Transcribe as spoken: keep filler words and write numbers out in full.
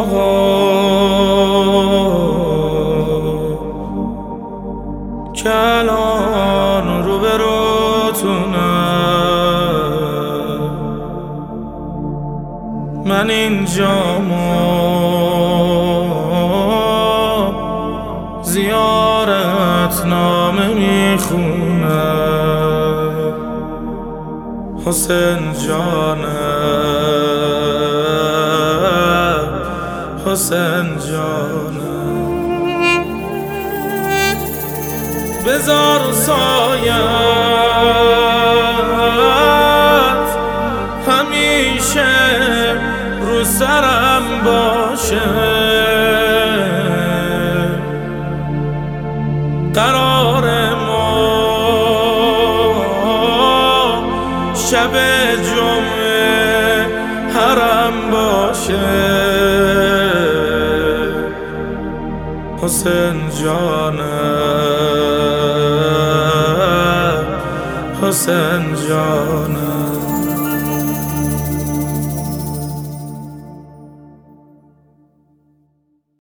که الان رو به روتونم، من اینجامو زیارت نامه میخونم. حسین جانم، حسین جانم، بذار سایت همیشه رو سرم باشه. قرار ما شب جمعه حرم باشه. حسین جانم، حسین جانم.